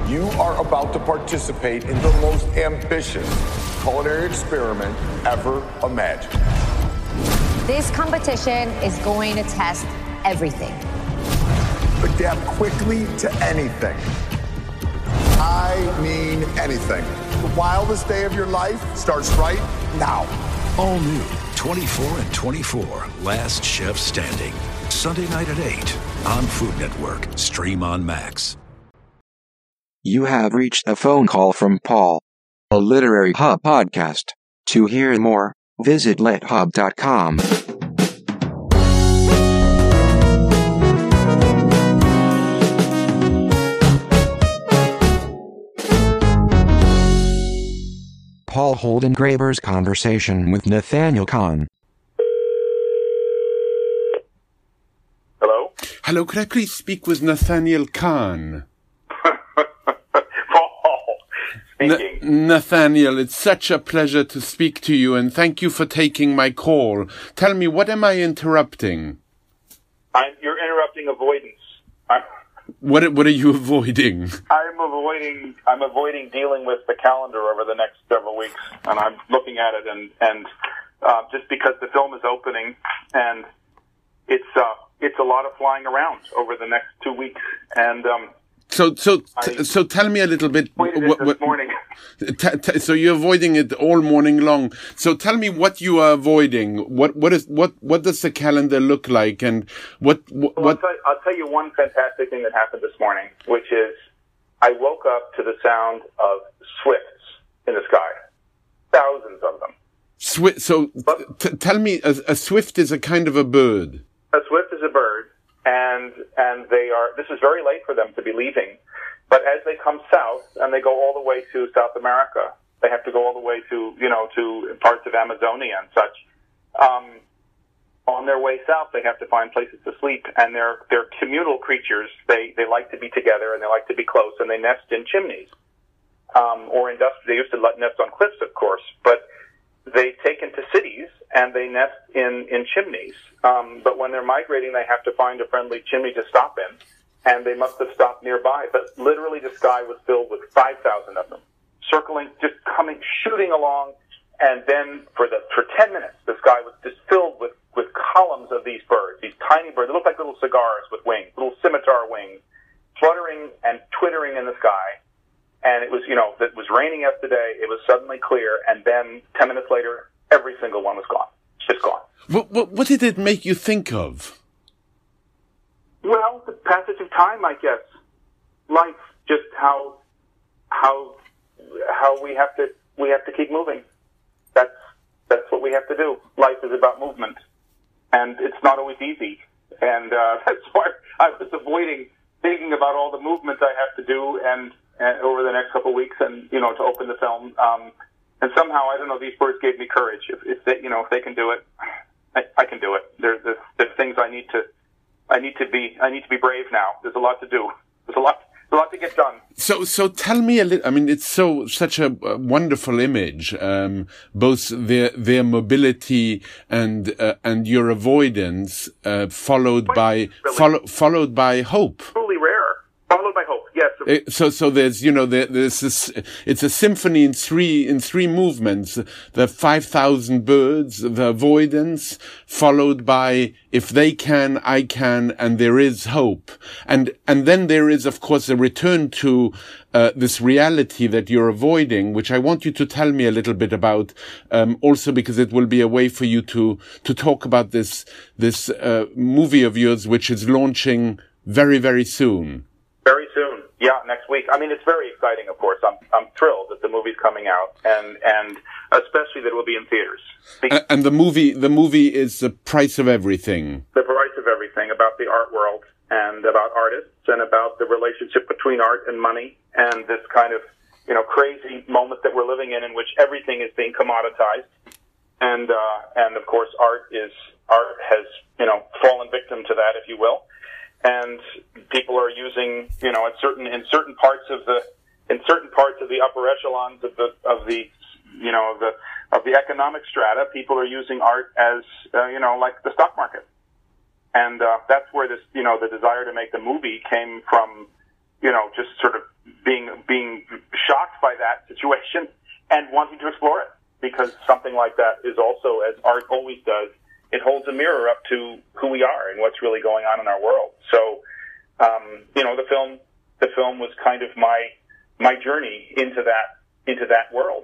You are about to participate in the most ambitious culinary experiment ever imagined. This competition is going to test everything. Adapt quickly to anything. I mean anything. The wildest day of your life starts right now. All new 24 and 24, Last Chef Standing. Sunday night at 8 on Food Network. Stream on Max. You have reached a phone call from Paul, a Literary Hub podcast. To hear more, visit lithub.com. Paul Holdengraber's conversation with Nathaniel Kahn. Hello? Hello, could I please speak with Nathaniel Kahn? Paul speaking. Nathaniel, it's such a pleasure to speak to you, and thank you for taking my call. Tell me, what am I interrupting? You're interrupting avoidance. What are you avoiding? I'm avoiding dealing with the calendar over the next several weeks, and I'm looking at it, and just because the film is opening, and it's a lot of flying around over the next 2 weeks, and So tell me a little bit. This morning. So you're avoiding it all morning long. So tell me what you are avoiding. What does the calendar look like, and what? I'll tell you one fantastic thing that happened this morning, which is I woke up to the sound of swifts in the sky, thousands of them. Tell me, a swift is a kind of a bird. A swift is a bird. And they are, this is very late for them to be leaving, but as they come south and they go all the way to South America, they have to go all the way to parts of Amazonia and such. On their way south, they have to find places to sleep, and they're communal creatures. They like to be together, and they like to be close, and they nest in chimneys, or they used to nest on cliffs, of course, but they take into cities and they nest in chimneys. But when they're migrating, they have to find a friendly chimney to stop in, and they must have stopped nearby. But literally the sky was filled with 5,000 of them, circling, just coming, shooting along. And then for 10 minutes, the sky was just filled with columns of these birds, these tiny birds. They look like little cigars with wings, little scimitar wings, fluttering and twittering in the sky. And it was, it was raining yesterday. It was suddenly clear. And then 10 minutes later, every single one was gone. Just gone. What did it make you think of? Well, the passage of time, I guess. Life, just how we have to keep moving. That's what we have to do. Life is about movement, and it's not always easy. And that's why I was avoiding thinking about all the movements I have to do and over the next couple of weeks, and to open the film. And somehow, I don't know, these birds gave me courage. If they can do it, I can do it. There's things I need to be brave now. There's a lot to do. There's a lot to get done. So tell me a little. I mean, it's such a wonderful image. Both their mobility and your avoidance, followed by hope. Truly rare. Followed by hope. Yes. So there's there's this. It's a symphony in three movements. The 5,000 birds, the avoidance, followed by if they can, I can, and there is hope. And then there is, of course, a return to this reality that you're avoiding, which I want you to tell me a little bit about, also because it will be a way for you to talk about this movie of yours, which is launching very, very soon. Very soon. Yeah, next week. I mean, it's very exciting, of course. I'm thrilled that the movie's coming out, and especially that it will be in theaters. And the movie is The Price of Everything. The Price of Everything, about the art world, and about artists, and about the relationship between art and money, and this kind of, crazy moment that we're living in which everything is being commoditized. And of course, art has, fallen victim to that, if you will. And people are using, in certain parts of the upper echelons of the economic strata, people are using art as, like the stock market. And that's where this, the desire to make the movie came from, just sort of being shocked by that situation and wanting to explore it, because something like that is also, as art always does, it holds a mirror up to who we are and what's really going on in our world. So, the film was kind of my journey into that world.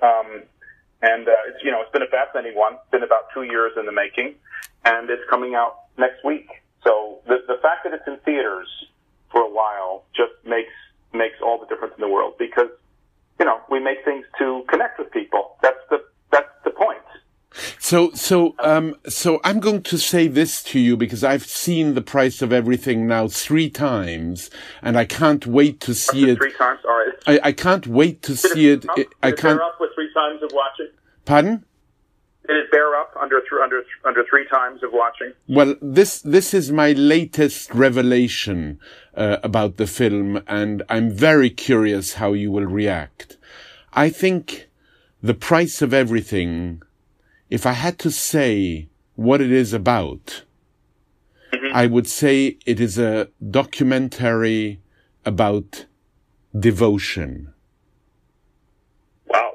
It's been a fascinating one. It's been about 2 years in the making, and it's coming out next week. So the fact that it's in theaters for a while just makes all the difference in the world, because, we make things to connect with people. That's the point. So I'm going to say this to you, because I've seen The Price of Everything now 3 times, and I can't wait to see it. 3 times? All right. I can't wait to see it. I can't. Bear up with 3 times of watching? Pardon? Did it bear up under 3 times of watching? Well, this is my latest revelation about the film, and I'm very curious how you will react. I think The Price of Everything, if I had to say what it is about, I would say it is a documentary about devotion. Wow.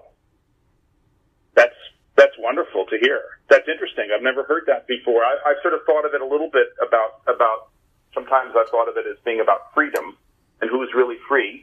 That's wonderful to hear. That's interesting. I've never heard that before. I've sort of thought of it a little bit about sometimes I've thought of it as being about freedom and who's really free.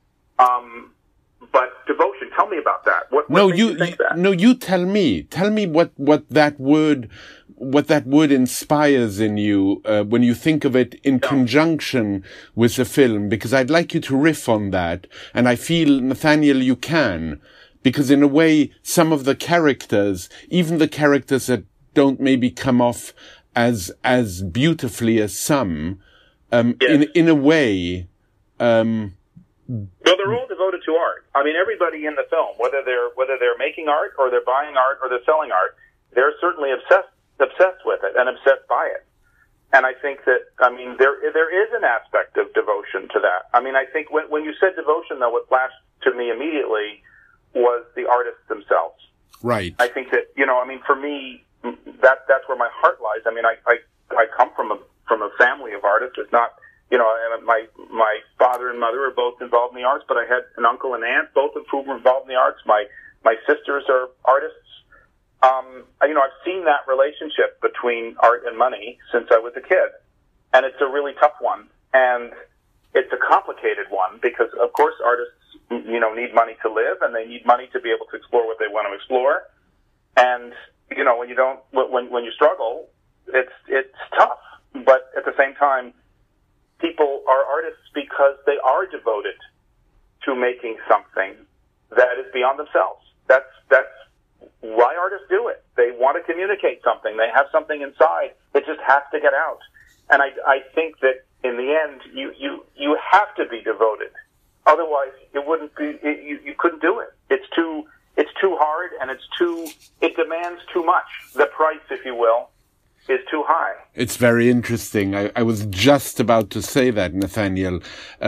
But devotion, tell me about that. What makes you think that? No, you tell me. Tell me what that word inspires in you when you think of it in conjunction with the film, because I'd like you to riff on that, and I feel, Nathaniel, you can, because in a way, some of the characters, even the characters that don't maybe come off as beautifully as some, in a way, well, they're all devoted to art. I mean, everybody in the film, whether they're making art or they're buying art or they're selling art, they're certainly obsessed with it and obsessed by it. And I think that, there is an aspect of devotion to that. I mean, I think when you said devotion, though, what flashed to me immediately was the artists themselves. Right. I think that, for me, that's where my heart lies. I mean, I come from a family of artists. It's not, my father and mother are both involved in the arts, but I had an uncle and aunt, both of whom were involved in the arts. My sisters are artists. I've seen that relationship between art and money since I was a kid, and it's a really tough one, and it's a complicated one, because of course artists, need money to live, and they need money to be able to explore what they want to explore. And when you struggle, it's tough. But at the same time, people are artists because they are devoted to making something that is beyond themselves. That's why artists do it. They want to communicate something. They have something inside that just has to get out. And I think that in the end, you have to be devoted. Otherwise, it wouldn't be. You couldn't do it. It's too hard, and it demands too much. The price, if you will, is too high. It's very interesting. I was just about to say that, Nathaniel.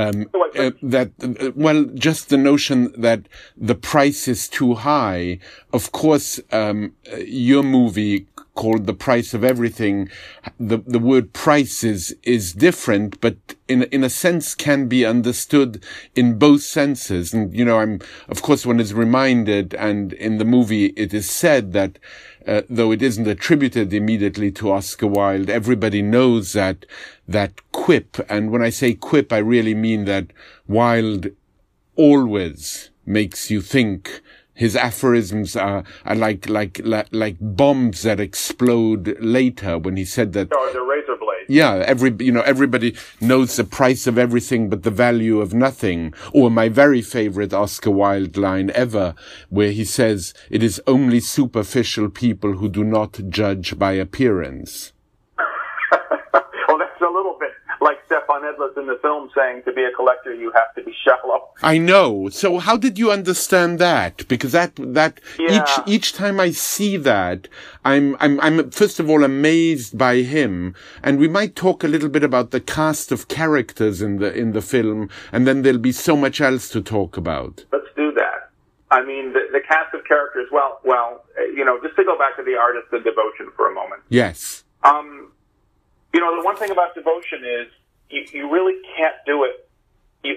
Just the notion that the price is too high. Of course, your movie called The Price of Everything, the word price is different, but in a sense can be understood in both senses. And, of course, one is reminded, and in the movie it is said that, though it isn't attributed immediately to Oscar Wilde, everybody knows that quip. And when I say quip, I really mean that Wilde always makes you think. His aphorisms are like bombs that explode later, when he said that. Oh, they're razor blades. Yeah, everybody knows the price of everything but the value of nothing. Or my very favorite Oscar Wilde line ever, where he says, "It is only superficial people who do not judge by appearance." Well, that's a little bit like Stefan Edlis in the film saying, to be a collector, you have to be shallow. I know. So how did you understand that? Because each time I see that, I'm first of all amazed by him, and we might talk a little bit about the cast of characters in the film, and then there'll be so much else to talk about. Let's do that. I mean, the cast of characters. Well, just to go back to the artist and devotion for a moment. Yes. The one thing about devotion is you really can't do it.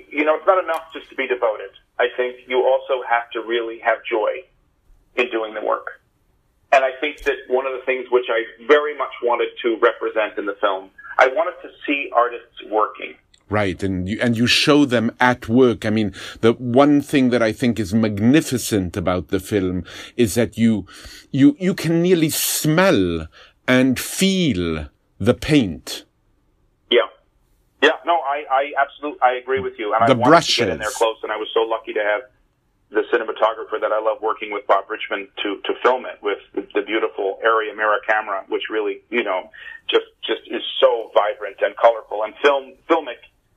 it's not enough just to be devoted. I think you also have to really have joy in doing the work. And I think that one of the things which I very much wanted to represent in the film, I wanted to see artists working. Right, and you show them at work. I mean, the one thing that I think is magnificent about the film is that you can nearly smell and feel the paint. Yeah, no, I absolutely, I agree with you. And the I wanted brushes. to get in there close, and I was so lucky to have the cinematographer that I love working with, Bob Richmond, to film it with the beautiful area mirror camera, which really, just is so vibrant and colorful. And filmic,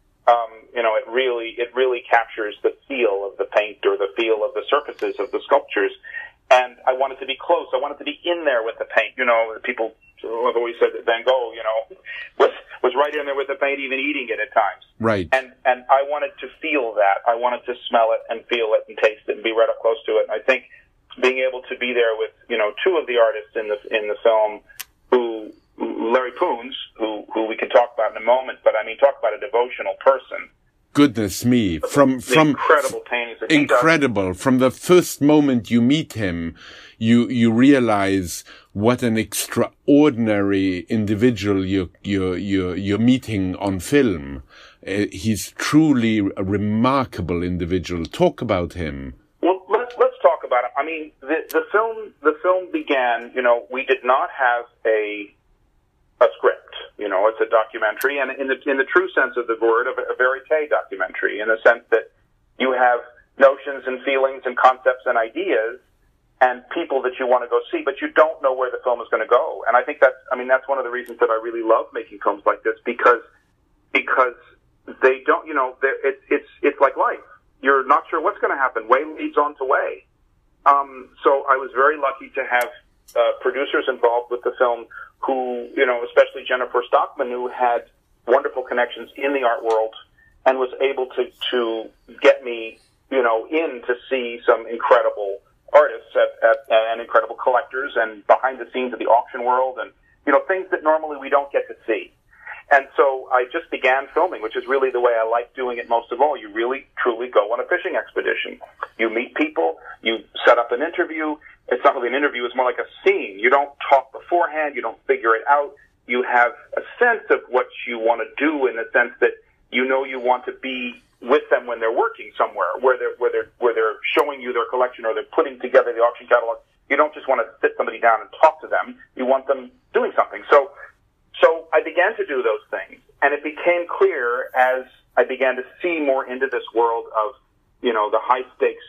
it really captures the feel of the paint or the feel of the surfaces of the sculptures. And I wanted to be close. I wanted to be in there with the paint. People have always said that Van Gogh, was right in there with the paint, even eating it at times. Right. And I wanted to feel that. I wanted to smell it and feel it and taste it and be right up close to it. And I think being able to be there with, two of the artists in the film, Larry Poons, who we can talk about in a moment, but I mean, talk about a devotional person. Goodness me. From incredible paintings that incredible. From the first moment you meet him, you realize what an extraordinary individual you're meeting on film. He's truly a remarkable individual. Talk about him. Well, let's talk about him. I mean, the film began, we did not have a script. It's a documentary, and in the true sense of the word, a verite documentary, in the sense that you have notions and feelings and concepts and ideas and people that you want to go see, but you don't know where the film is going to go. And I think that's one of the reasons that I really love making films like this, because they don't, it's like life. You're not sure what's going to happen. Way leads on to way. So I was very lucky to have producers involved with the film who, especially Jennifer Stockman, who had wonderful connections in the art world and was able to get me, in to see some incredible artists and incredible collectors and behind the scenes of the auction world and, things that normally we don't get to see. And so I just began filming, which is really the way I like doing it most of all. You really, truly go on a fishing expedition. You meet people, you set up an interview. It's not really an interview, it's more like a scene. You don't talk beforehand, you don't figure it out. You have a sense of what you want to do, in the sense that you want to be with them when they're working somewhere, where they're showing you their collection or they're putting together the auction catalog. You don't just want to sit somebody down and talk to them. You want them doing something. So I began to do those things, and it became clear as I began to see more into this world of, the high stakes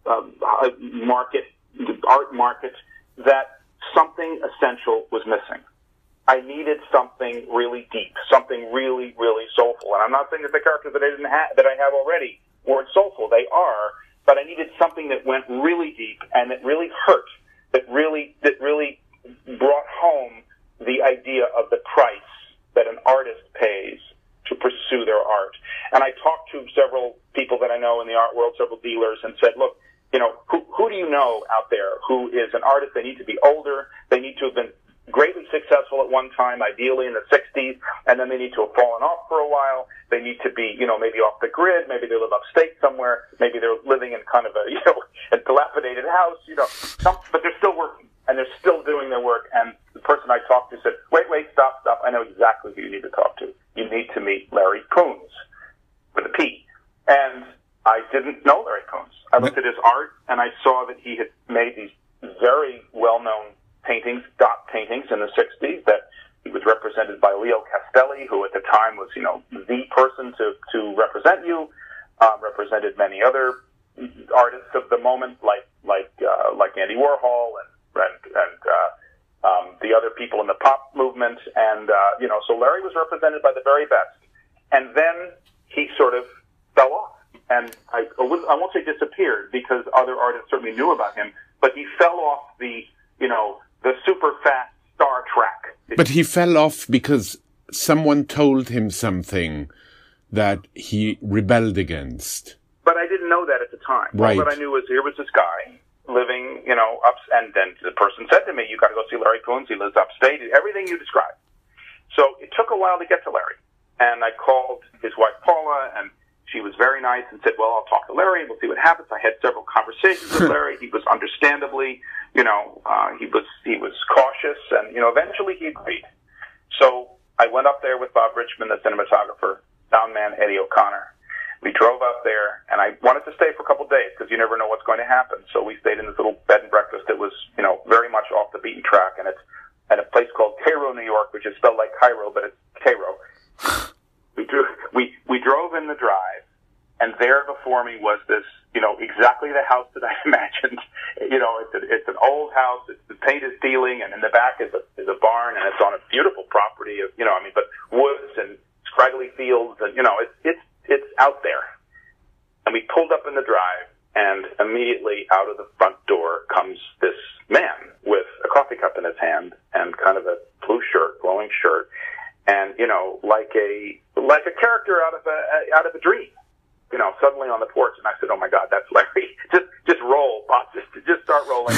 art market, that something essential was missing. I needed something really deep, something really, really soulful. And I'm not saying that the characters that I have already weren't soulful. They are, but I needed something that went really deep and that really hurt, that really brought home the idea of the price that an artist pays to pursue their art. And I talked to several people that I know in the art world, several dealers, and said, look, who do you know out there who is an artist? They need to be older. They need to have been greatly successful at one time, ideally in the 60s, and then they need to have fallen off for a while. They need to be, maybe off the grid. Maybe they live upstate somewhere. Maybe they're living in kind of a dilapidated house, but they're still working and they're still doing their work. And the person I talked to said, wait, stop. I know exactly who you need to talk to. You need to meet Larry Poons with a P. And I didn't know Larry Poons. I looked at his art and I saw that he had made these very well-known paintings, dot paintings in the 60s, that he was represented by Leo Castelli, who at the time was, the person to represent you, represented many other artists of the moment, like Andy Warhol and the other people in the pop movement. And, so Larry was represented by the very best. And then he sort of fell off. And I won't say disappeared, because other artists certainly knew about him, but he fell off the super fast Star Trek. But he fell off because someone told him something that he rebelled against. But I didn't know that at the time. Right. All that I knew was here was this guy living, and then the person said to me, you got to go see Larry Poons. He lives upstate. Everything you described. So it took a while to get to Larry. And I called his wife, Paula, and she was very nice and said, well, I'll talk to Larry and we'll see what happens. I had several conversations with Larry. He was understandably, he was cautious, and, eventually he agreed. So I went up there with Bob Richmond, the cinematographer, sound man Eddie O'Connor. We drove up there, and I wanted to stay for a couple of days because you never know what's going to happen. So we stayed in this little bed and breakfast that was, very much off the beaten track, and it's at a place called Cairo, New York, which is spelled like Cairo, but it's Cairo. We drove in the drive, and there before me was this, exactly the house that I imagined. It's an old house. The paint is peeling, and in the back is a barn, and it's on a beautiful property of, but woods and scraggly fields, and it's out there. And we pulled up in the drive, and immediately out of the front door comes this man with a coffee cup in his hand and kind of a blue shirt, glowing shirt, and like a character out of a dream. Suddenly on the porch, and I said, "Oh my God, that's Larry! Just roll, boss! Just start rolling."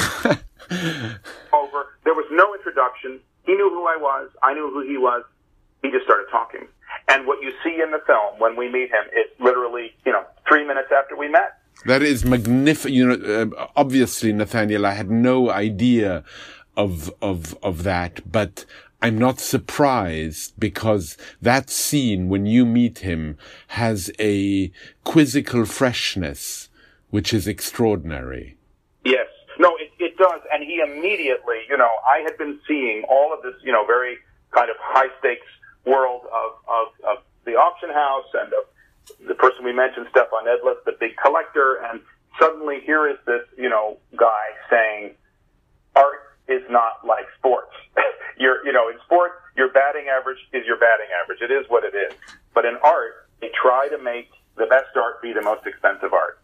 Over. There was no introduction. He knew who I was. I knew who he was. He just started talking. And what you see in the film when we meet him is literally, 3 minutes after we met. That is magnificent. Obviously, Nathaniel, I had no idea of that, but I'm not surprised because that scene when you meet him has a quizzical freshness, which is extraordinary. Yes. No, it does. And he immediately, I had been seeing all of this, very kind of high stakes world of the auction house and of the person we mentioned, Stefan Edlis, the big collector, and suddenly here is this, guy saying, art is not like sports. In sports, your batting average is your batting average. It is what it is. But in art, they try to make the best art be the most expensive art.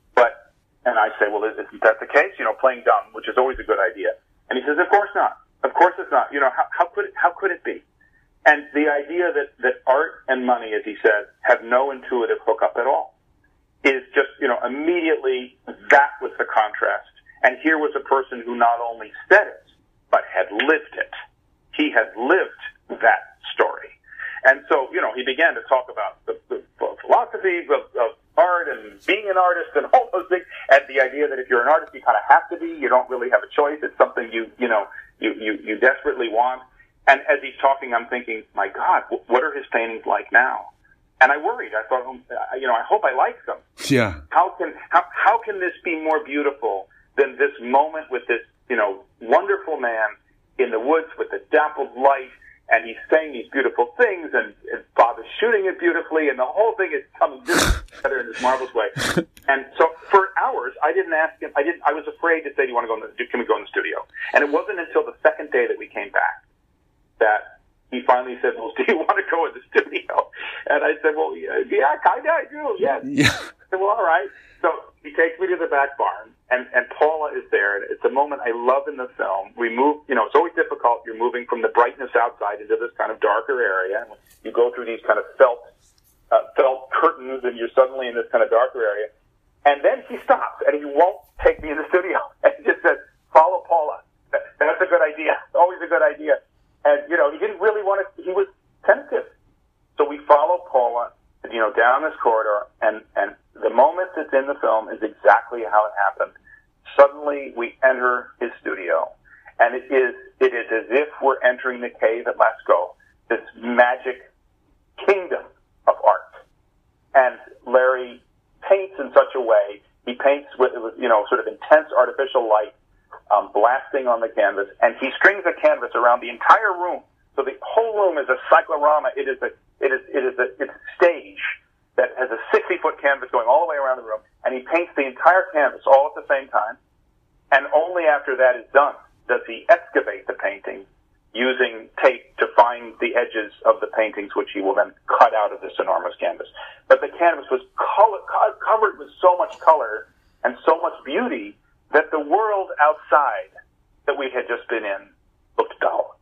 And I say, well, isn't that the case? Playing dumb, which is always a good idea. And he says, of course not. Of course it's not. How could it be? And the idea that art and money, as he said, have no intuitive hookup at all is just, immediately that was the contrast. And here was a person who not only said it, but had lived it. He had lived that story. And so, he began to talk about the philosophies of art and being an artist and all those things, and the idea that if you're an artist, you kind of have to be. You don't really have a choice. It's something you desperately want. And as he's talking, I'm thinking, my God, what are his paintings like now? And I worried. I thought, I hope I like them. Yeah. How can this be more beautiful than this moment with this, wonderful man in the woods with the dappled light, and he's saying these beautiful things, and Bob is shooting it beautifully, and the whole thing is coming together in this marvelous way. And so for hours, I didn't ask him. I was afraid to say, can we go in the studio? And it wasn't until the second day that we came back that he finally said, well, do you want to go in the studio? And I said, well, yeah, kind of, I do, yes. Yeah. I said, well, all right. So he takes me to the back barn, and Paula is there, and it's a moment I love in the film. We move, it's always difficult. You're moving from the brightness outside into this kind of darker area, and you go through these kind of felt curtains, and you're suddenly in this kind of darker area. And then he stops, and he won't take me in the studio. And he just says, follow Paula. That's a good idea. Always a good idea. And, he didn't really want to, he was tentative. So we follow Paula, down this corridor, and the moment that's in the film is exactly how it happened. Suddenly we enter his studio, and it is as if we're entering the cave at Lascaux, this magic kingdom of art. And Larry paints in such a way, he paints with, sort of intense artificial light, blasting on the canvas, and he strings a canvas around the entire room. So the whole room is a cyclorama. It's a stage that has a 60-foot canvas going all the way around the room, and he paints the entire canvas all at the same time. And only after that is done does he excavate the painting using tape to find the edges of the paintings, which he will then cut out of this enormous canvas. But the canvas was covered with so much color and so much beauty that the world outside that we had just been in looked dull.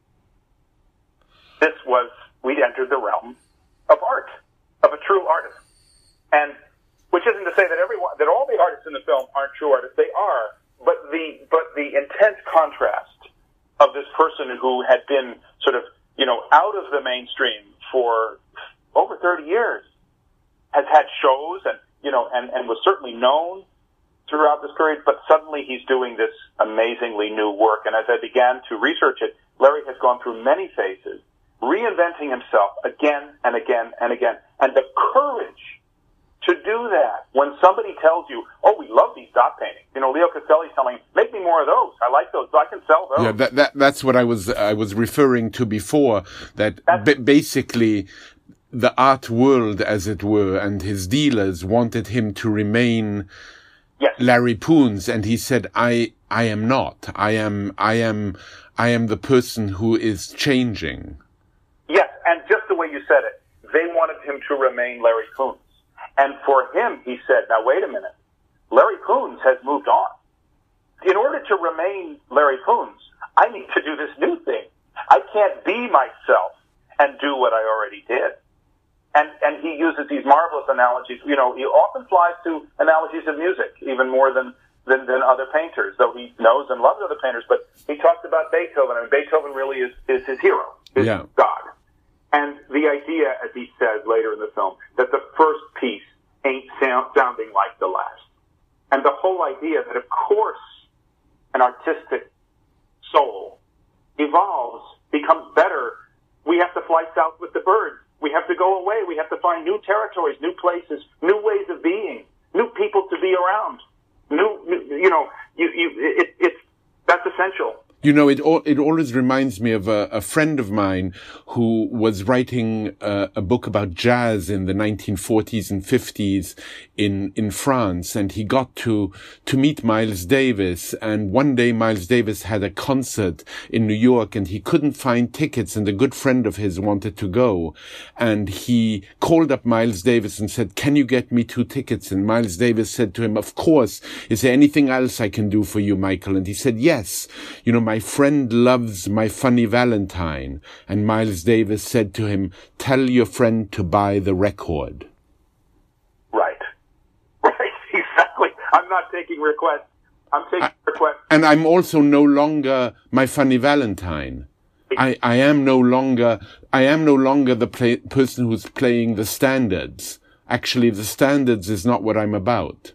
We'd entered the realm of art, of a true artist. And which isn't to say that all the artists in the film aren't true artists. They are, but the intense contrast of this person who had been sort of, out of the mainstream for over 30 years, has had shows and was certainly known throughout this period, but suddenly he's doing this amazingly new work. And as I began to research it, Larry has gone through many phases, reinventing himself again and again and again. And the courage to do that when somebody tells you, oh, we love these dot paintings. Leo Castelli's telling him, make me more of those. I like those, so I can sell those. Yeah, that's what I was referring to before, that basically the art world, as it were, and his dealers wanted him to remain Larry Poons, and he said, I am not. I am the person who is changing. Yes, and just the way you said it, they wanted him to remain Larry Poons. And for him, he said, now wait a minute, Larry Poons has moved on. In order to remain Larry Poons, I need to do this new thing. I can't be myself and do what I already did. And he uses these marvelous analogies. He often flies to analogies of music, even more than other painters, though he knows and loves other painters. But he talks about Beethoven. I mean, Beethoven really is his hero, is God. And the idea, as he says later in the film, that the first piece ain't sounding like the last. And the whole idea that, of course, an artistic soul evolves, becomes better. We have to fly south with the birds. We have to go away. We have to find new territories, new places, new ways of being, new people to be around. That's essential. It always reminds me of a friend of mine who was writing a book about jazz in the 1940s and 50s in France, and he got to meet Miles Davis. And one day Miles Davis had a concert in New York, and he couldn't find tickets, and a good friend of his wanted to go. And he called up Miles Davis and said, "Can you get me 2 tickets?" And Miles Davis said to him, "Of course. Is there anything else I can do for you, Michael?" And he said, "Yes. My friend loves My Funny Valentine." And Miles Davis said to him, "Tell your friend to buy the record." Right, exactly. I'm not taking requests. I'm taking requests. And I'm also no longer My Funny Valentine. I am no longer the person who's playing the standards. Actually, the standards is not what I'm about.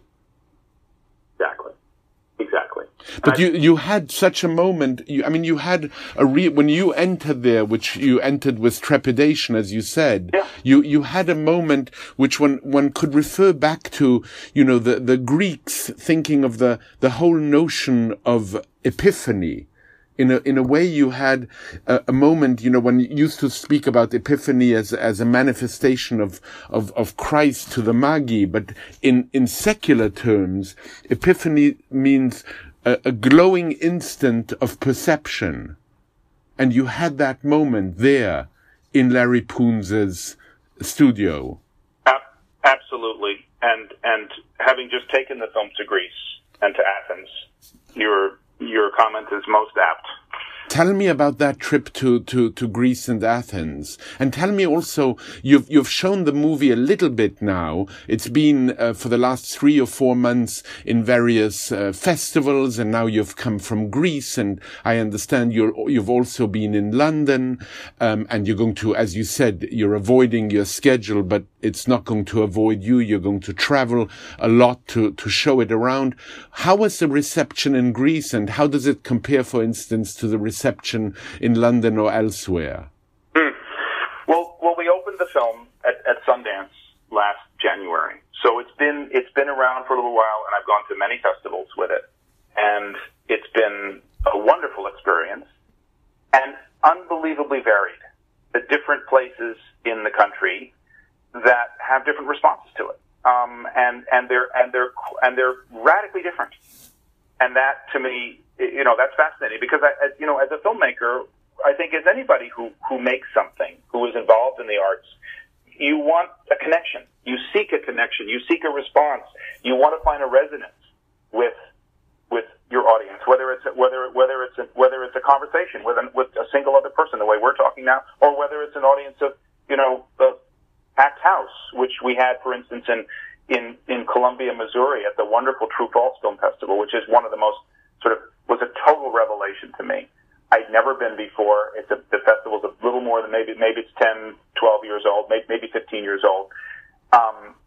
Exactly. But you had such a moment. You had when you entered there, which you entered with trepidation, as you said. Yeah. You had a moment which one could refer back to. The Greeks thinking of the whole notion of epiphany. In a way, you had a moment, when you used to speak about epiphany as a manifestation of Christ to the Magi, but in secular terms, epiphany means a glowing instant of perception. And you had that moment there in Larry Poons's studio. Absolutely. And having just taken the film to Greece and to Athens, your comment is most apt. Tell me about that trip to Greece and Athens. And tell me also, you've shown the movie a little bit now. It's been for the last 3 or 4 months in various festivals, and now you've come from Greece, and I understand you've also been in London, and you're going to, as you said, you're avoiding your schedule, but it's not going to avoid you. You're going to travel a lot to show it around. How was the reception in Greece, and how does it compare, for instance, to the reception in London or elsewhere? Well, we opened the film at Sundance last January, so it's been around for a little while, and I've gone to many festivals with it, and it's been a wonderful experience and unbelievably varied. The different places in the country that have different responses to it, and they're radically different, and that to me, that's fascinating because as a filmmaker, I think as anybody who makes something, who is involved in the arts, you want a connection. You seek a connection. You seek a response. You want to find a resonance with your audience, whether it's a conversation with a single other person, the way we're talking now, or whether it's an audience of the packed house, which we had, for instance, in Columbia, Missouri, at the wonderful True False Film Festival, which is one of the most was a total revelation to me. I'd never been before. The festival's a little more than maybe it's 10, 12 years old, maybe 15 years old.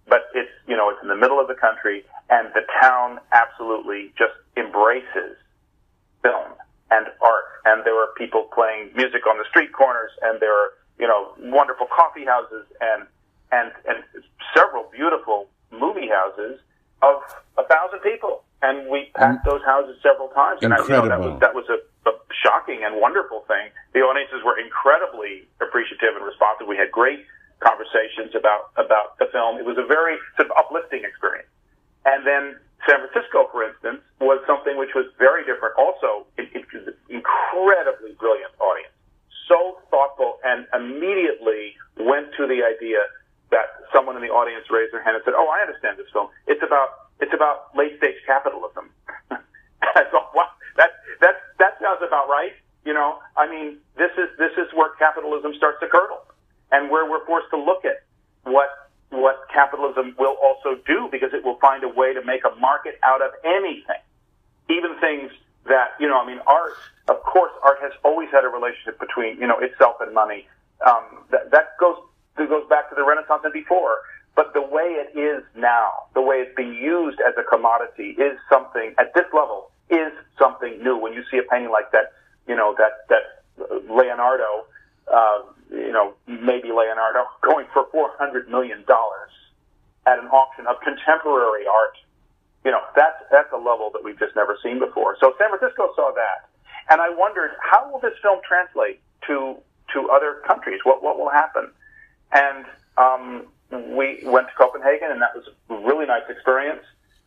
but it's in the middle of the country, and the town absolutely just embraces film and art. And there are people playing music on the street corners, and there are wonderful coffee houses and several beautiful movie houses of 1,000 people. And we packed those houses several times. Incredible. And that was a shocking and wonderful thing. The audiences were incredibly appreciative and responsive. We had great conversations about the film. It was a very sort of uplifting experience. And then San Francisco, for instance, was something which was very different. Also, it was an incredibly brilliant audience. So thoughtful, and immediately went to the idea that someone in the audience raised their hand and said, "Oh, I understand this film. It's about late-stage capitalism." I thought, "Wow, that sounds about right." This is where capitalism starts to curdle, and where we're forced to look at what capitalism will also do, because it will find a way to make a market out of anything, even things that art. Of course, art has always had a relationship between itself and money. That goes back to the Renaissance and before. But the way it is now, the way it's being used as a commodity, is something at this level is something new. When you see a painting like that, that Leonardo, maybe Leonardo going for $400 million at an auction of contemporary art, that's a level that we've just never seen before. So San Francisco saw that, and I wondered, how will this film translate to other countries? What will happen? And we went to Copenhagen, and that was a really nice experience.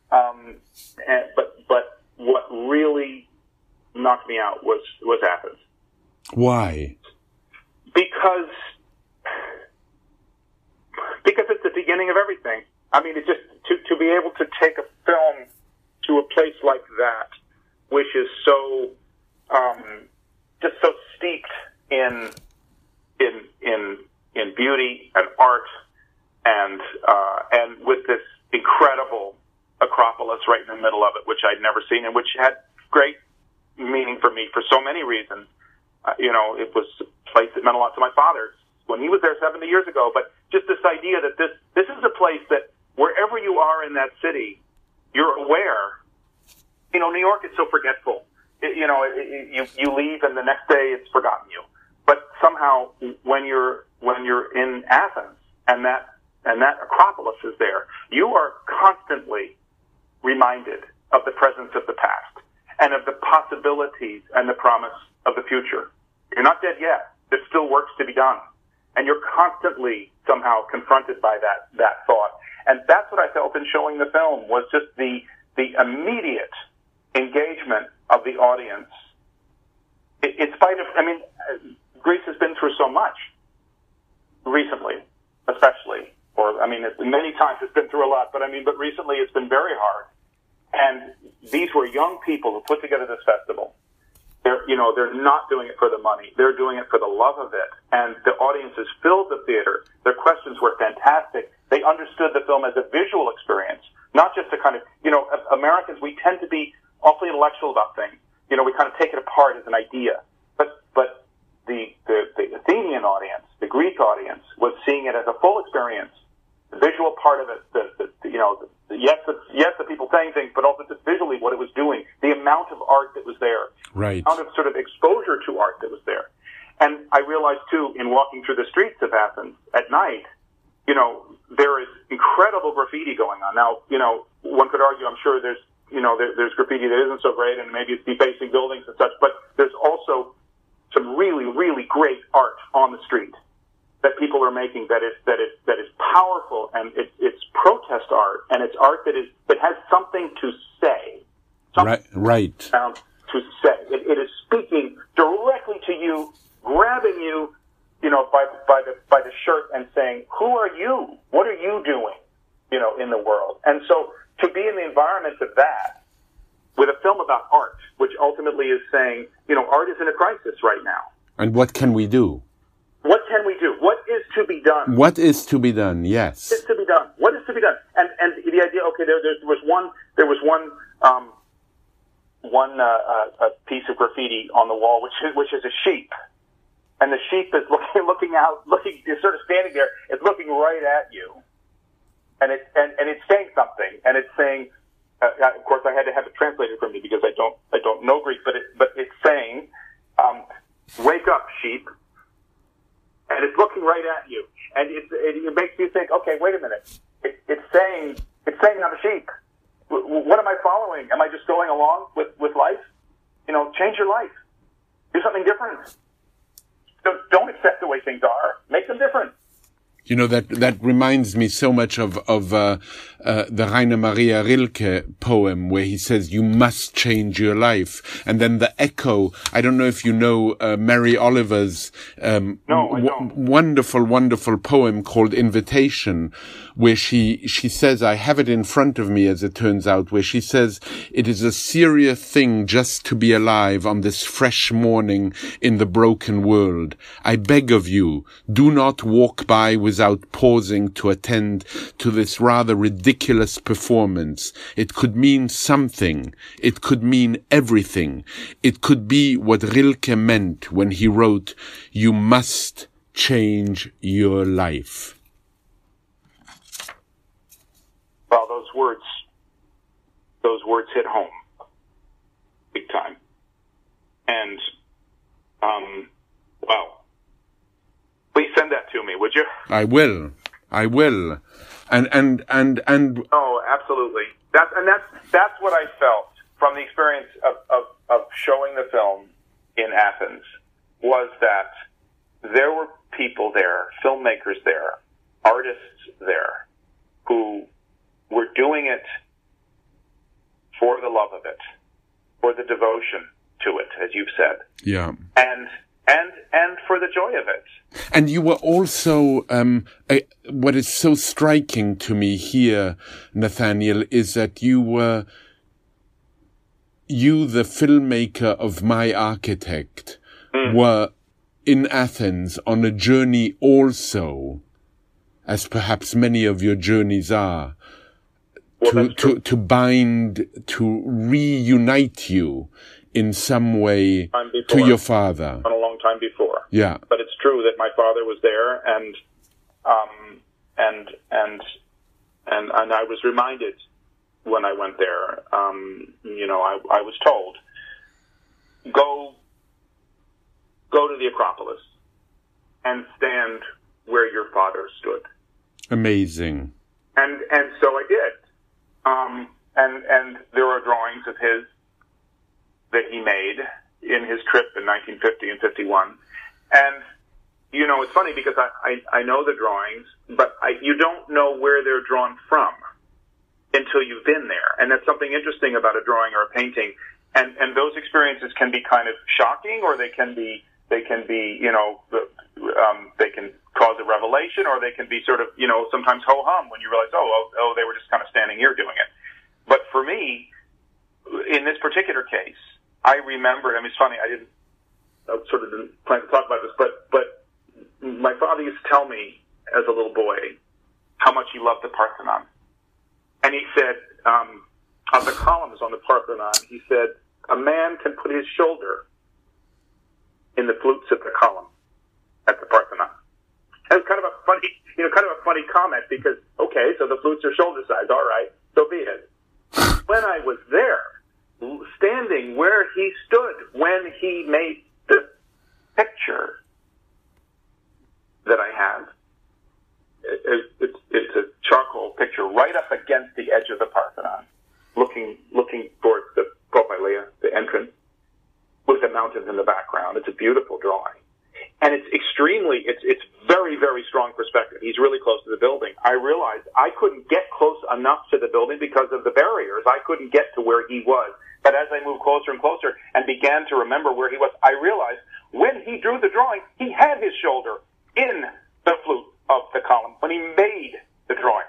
But what really knocked me out was Athens. Why? Because it's the beginning of everything. It just to be able to take a film to a place like that, which is so just so steeped in beauty and art, and with this incredible Acropolis right in the middle of it, which I'd never seen, and which had great meaning for me for so many reasons. It was a place that meant a lot to my father when he was there 70 years ago. But just this idea that this is a place that wherever you are in that city, you're aware. New York is so forgetful. You leave and the next day it's forgotten you. But somehow when you're in Athens and that Acropolis is there, you are constantly reminded of the presence of the past and of the possibilities and the promise of the future. You're not dead yet. There's still work to be done. And you're constantly somehow confronted by that thought. And that's what I felt in showing the film, was just the immediate engagement of the audience. In spite of, Greece has been through so much recently, especially. Many times it's been through a lot, but recently it's been very hard. And these were young people who put together this festival. They're not doing it for the money. They're doing it for the love of it. And the audiences filled the theater. Their questions were fantastic. They understood the film as a visual experience, not just a kind of, Americans, we tend to be awfully intellectual about things. We kind of take it apart as an idea. But the Athenian audience, the Greek audience, was seeing it as a full experience. The visual part of it, the people saying things, but also just visually what it was doing, the amount of art that was there, right, the amount of sort of exposure to art that was there. And I realized too, in walking through the streets of Athens at night, there is incredible graffiti going on. Now, one could argue, I'm sure there's graffiti that isn't so great, and maybe it's defacing buildings and such, but there's also some really, really great art on the street that people are making that is powerful, and it's protest art, and it's art that has something to say. Right. To say. It is speaking directly to you, grabbing you, by the shirt and saying, "Who are you? What are you doing, in the world?" And so to be in the environment of that, with a film about art, which ultimately is saying, art is in a crisis right now. And what can we do? What can we do? What is to be done? What is to be done? Yes. What is to be done? What is to be done? And the idea, okay, there was one piece of graffiti on the wall, which is a sheep, and the sheep is looking out, is sort of standing there, it's looking right at you, and it's saying something, and it's saying, of course, I had to have it translated for me because I don't know Greek, but it's saying, wake up, sheep, and it's looking right at you, and it makes you think, okay, wait a minute, it's saying I'm a sheep. What am I following? Am I just going along with life? Change your life. Do something different. Don't accept the way things are. Make them different. That reminds me so much of the Rainer Maria Rilke poem where he says, you must change your life. And then the echo, I don't know if you know Mary Oliver's wonderful, wonderful poem called Invitation, where she says, I have it in front of me as it turns out, where she says, it is a serious thing just to be alive on this fresh morning in the broken world. I beg of you, do not walk by without pausing to attend to this rather ridiculous performance. It could mean something. It could mean everything. It could be what Rilke meant when he wrote, you must change your life. Well, those words hit home big time. And, please send that to me, would you? I will. And oh, absolutely. That's what I felt from the experience of showing the film in Athens, was that there were people there, filmmakers there, artists there, who were doing it for the love of it, for the devotion to it, as you've said. Yeah. And for the joy of it. And you were also, what is so striking to me here, Nathaniel, is that you, the filmmaker of My Architect, were in Athens on a journey also, as perhaps many of your journeys are, to bind, to reunite you in some way to your father. A long time before. Yeah. But it's true that my father was there, and I was reminded when I went there. I was told, go to the Acropolis and stand where your father stood. Amazing. And so I did. And there are drawings of his that he made in his trip in 1950 and 51. And, it's funny because I know the drawings, but you don't know where they're drawn from until you've been there. And that's something interesting about a drawing or a painting. And those experiences can be kind of shocking, or they can be, they can cause a revelation, or they can be sort of, sometimes ho-hum when you realize, oh, they were just kind of standing here doing it. But for me, in this particular case, I remember, it's funny, I sort of didn't plan to talk about this, but my father used to tell me as a little boy how much he loved the Parthenon. And he said, on the columns on the Parthenon, he said, a man can put his shoulder in the flutes at the column at the Parthenon. And it's kind of a funny comment because, okay, so the flutes are shoulder size, all right, so be it. When I was there, standing where he stood when he made the picture that I have, it's a charcoal picture right up against the edge of the Parthenon, looking towards the Propylaea, the entrance, with the mountains in the background. It's a beautiful drawing. And it's very, very strong perspective. He's really close to the building. I realized I couldn't get close enough to the building because of the barriers. I couldn't get to where he was. But as I moved closer and closer and began to remember where he was, I realized when he drew the drawing, he had his shoulder in the flute of the column when he made the drawing.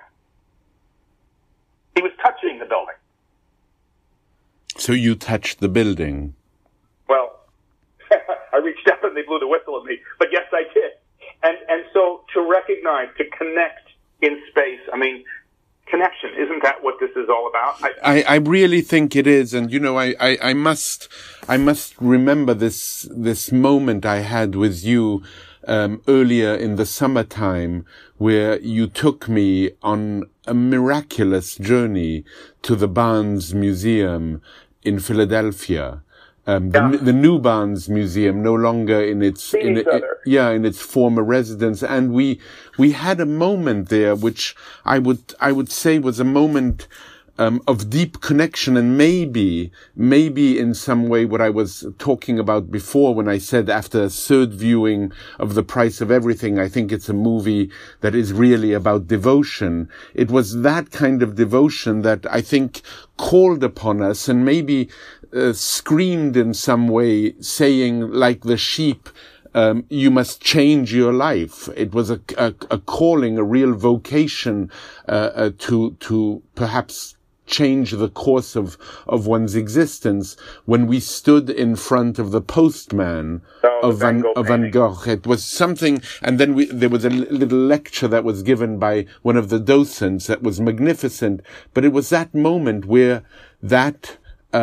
He was touching the building. So you touched the building? Well, I reached out and they blew the whistle at me. But yes, I did. And so to recognize, to connect in space, connection, isn't that what this is all about? I really think it is. And, I must remember this moment I had with you earlier in the summertime, where you took me on a miraculous journey to the Barnes Museum in Philadelphia. The new Barnes Museum, no longer in its former residence, and we had a moment there, which I would say was a moment of deep connection, and maybe in some way what I was talking about before when I said after a third viewing of The Price of Everything, I think it's a movie that is really about devotion. It was that kind of devotion that I think called upon us and maybe screamed in some way, saying, like the sheep, you must change your life. It was a calling, a real vocation to perhaps change the course of one's existence. When we stood in front of the postman of Van Gogh, it was something. And then there was a little lecture that was given by one of the docents that was magnificent. But it was that moment where that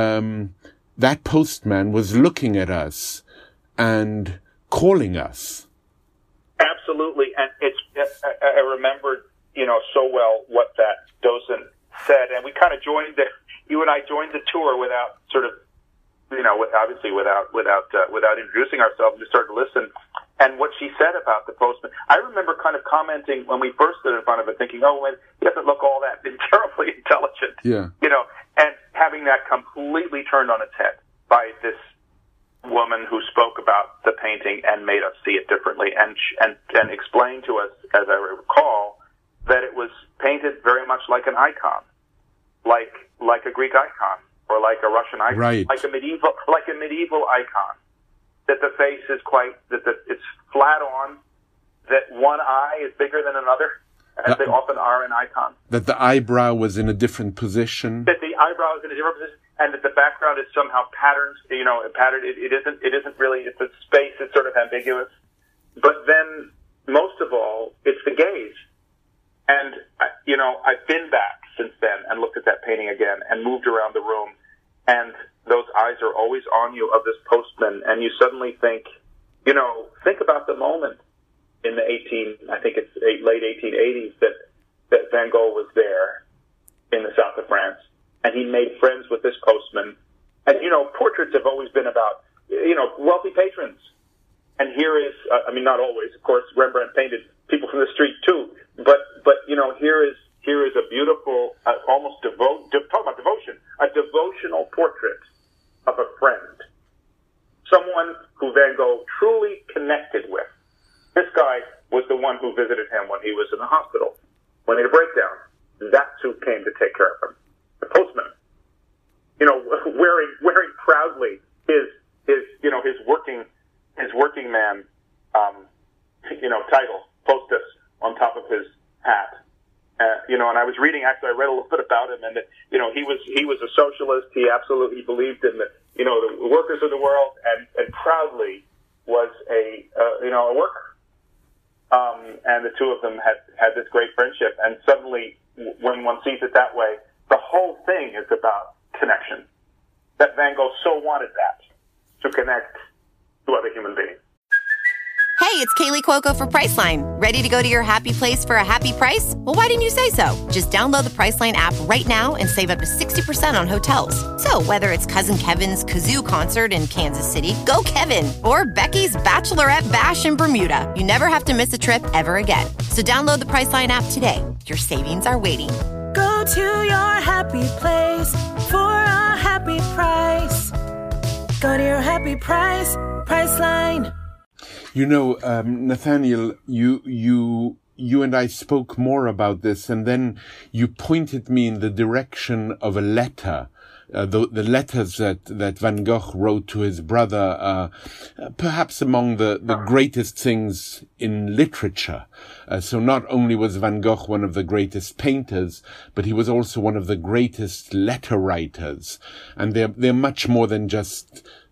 postman was looking at us and calling us. Absolutely, and I remembered, so well what that docent said, and we kind of you and I joined the tour without sort of, obviously without introducing ourselves. We started to listen, and what she said about the postman, I remember kind of commenting when we first stood in front of it, thinking, "Oh, well, he doesn't look all that terribly intelligent," and having that completely turned on its head by this woman who spoke about the painting and made us see it differently, and explained to us, as I recall, that it was painted very much like an icon, like a Greek icon or like a Russian icon, right. like a medieval icon. That the face is it's flat on, that one eye is bigger than another, as they often are in icons. That the eyebrow was in a different position. That the eyebrow is in a different position, and that the background is somehow patterned. Patterned. It isn't really. It's a space. It's sort of ambiguous. But then, most of all, it's the gaze. And I've been back since then and looked at that painting again and moved around the room, and those eyes are always on you of this postman, and you suddenly think about the moment in the late 1880s that Van Gogh was there in the south of France, and he made friends with this postman. And portraits have always been about wealthy patrons, and here is not always, of course. Rembrandt painted people from the street too, but here is a beautiful, almost talk about devotion, a devotional portrait of a friend, someone who Van Gogh truly connected with. This guy was the one who visited him when he was in the hospital, when he had a breakdown. That's who came to take care of him. The postman, wearing proudly his working man, title, postus, on top of his hat. And I was reading, actually, I read a little bit about him, and that, he was a socialist. He absolutely believed in the workers of the world, and proudly was a worker. And the two of them had this great friendship, and suddenly, when one sees it that way, the whole thing is about connection. That Van Gogh so wanted that, to connect to other human beings. Hey, it's Kaylee Cuoco for Priceline. Ready to go to your happy place for a happy price? Well, why didn't you say so? Just download the Priceline app right now and save up to 60% on hotels. So whether it's Cousin Kevin's Kazoo Concert in Kansas City, go Kevin, or Becky's Bachelorette Bash in Bermuda, you never have to miss a trip ever again. So download the Priceline app today. Your savings are waiting. Go to your happy place for a happy price. Go to your happy price, Priceline. Nathaniel, you and I spoke more about this, and then you pointed me in the direction of a letter. The letters that Van Gogh wrote to his brother, perhaps among the greatest things in literature. So not only was Van Gogh one of the greatest painters, but he was also one of the greatest letter writers. And they're much more than just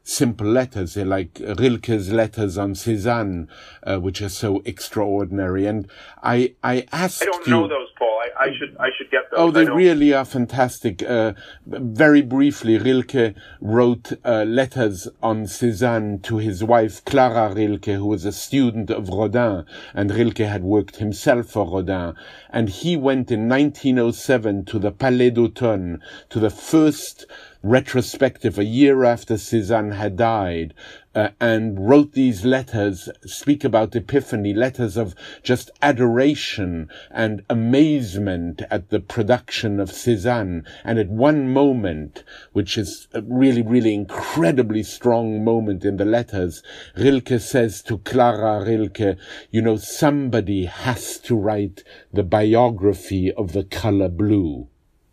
simple letters. They're like Rilke's letters on Cézanne, which are so extraordinary. And I asked you... I don't know those, Paul. I should get those. Oh, they really are fantastic. Very briefly, Rilke wrote letters on Cézanne to his wife, Clara Rilke, who was a student of Rodin, and Rilke had worked himself for Rodin. And he went in 1907 to the Palais d'Automne, to the first retrospective a year after Cézanne had died, and wrote these letters, speak about Epiphany, letters of just adoration and amazement at the production of Cézanne. And at one moment, which is a really, really incredibly strong moment in the letters, Rilke says to Clara Rilke, you know, somebody has to write the biography of the color blue.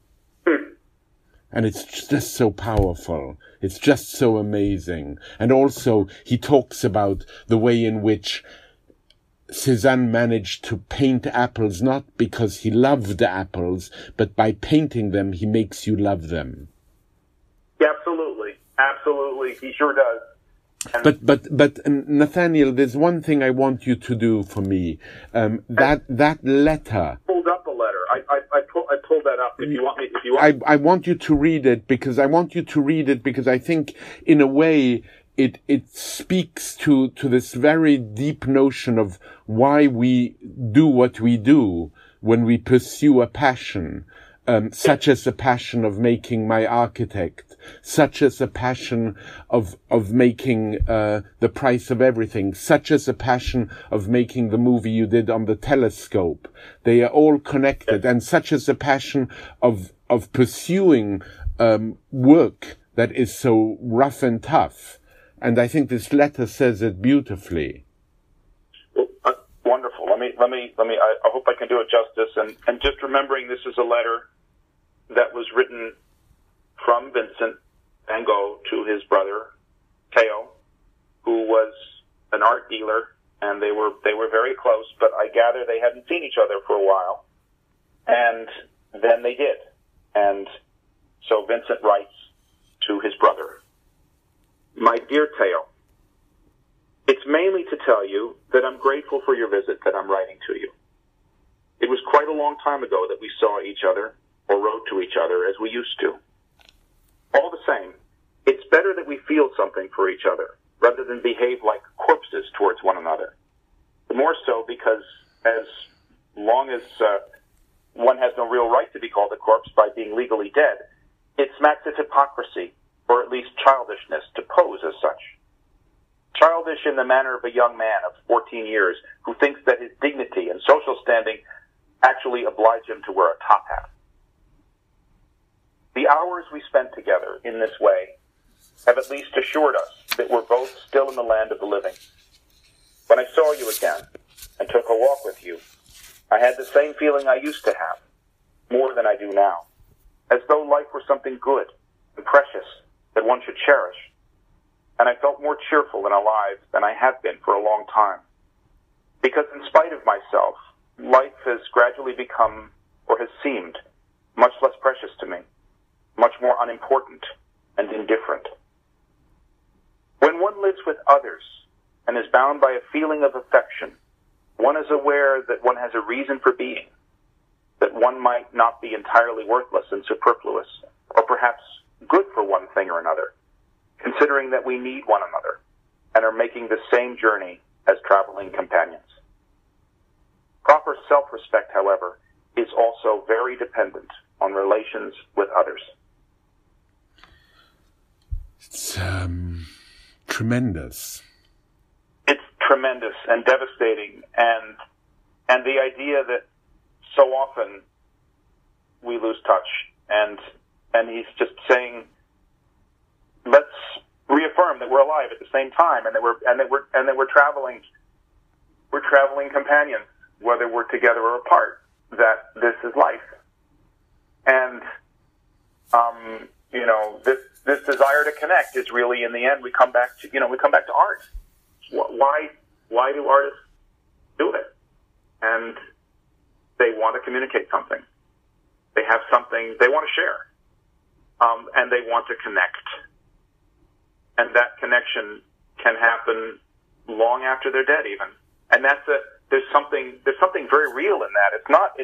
And it's just so powerful. It's just so amazing. And also, he talks about the way in which Cézanne managed to paint apples, not because he loved apples, but by painting them, he makes you love them. Yeah, absolutely. Absolutely. He sure does. But Nathaniel, there's one thing I want you to do for me. That letter. Pulled up a letter. I pulled that up. If you want. I want you to read it because I think in a way it speaks to this very deep notion of why we do what we do when we pursue a passion. Such as the passion of making My Architect, such as the passion of making The Price of Everything, such as the passion of making the movie you did on the Telescope. They are all connected, and such as the passion of pursuing work that is so rough and tough. And I think this letter says it beautifully. Well, wonderful. Let me. I hope I can do it justice. And just remembering this is a letter that was written from Vincent van Gogh to his brother Theo, who was an art dealer, and they were very close. But I gather they hadn't seen each other for a while, and then they did. And so Vincent writes to his brother, "My dear Theo, it's mainly to tell you that I'm grateful for your visit that I'm writing to you. It was quite a long time ago that we saw each other or wrote to each other as we used to. All the same, it's better that we feel something for each other rather than behave like corpses towards one another. The more so because as long as one has no real right to be called a corpse by being legally dead, it smacks of hypocrisy, or at least childishness, to pose as such. Childish in the manner of a young man of 14 years who thinks that his dignity and social standing actually oblige him to wear a top hat. The hours we spent together in this way have at least assured us that we're both still in the land of the living. When I saw you again and took a walk with you, I had the same feeling I used to have, more than I do now, as though life were something good and precious that one should cherish. And I felt more cheerful and alive than I have been for a long time. Because in spite of myself, life has gradually become, or has seemed, much less precious to me, much more unimportant and indifferent. When one lives with others and is bound by a feeling of affection, one is aware that one has a reason for being, that one might not be entirely worthless and superfluous, or perhaps good for one thing or another, considering that we need one another and are making the same journey as traveling companions. Proper self-respect, however, is also very dependent on relations with others. It's tremendous. It's tremendous and devastating, and the idea that so often we lose touch, and he's just saying, let's reaffirm that we're alive at the same time, and that we're traveling companions, whether we're together or apart. That this is life, and this desire to connect is really, in the end, we come back to art. Why do artists do it? And they want to communicate something. They have something they want to share, and they want to connect. and that connection can happen long after they're dead, even. And there's something very real in that. It's not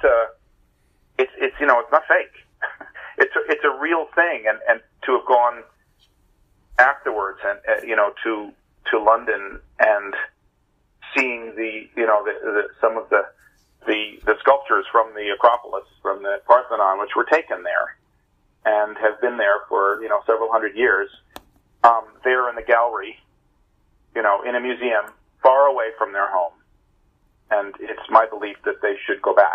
fake. It's a real thing, and to have gone afterwards and to London and seeing some of the sculptures from the Acropolis, from the Parthenon, which were taken there and have been there for several hundred years, there in the gallery, in a museum far away from their home. And it's my belief that they should go back.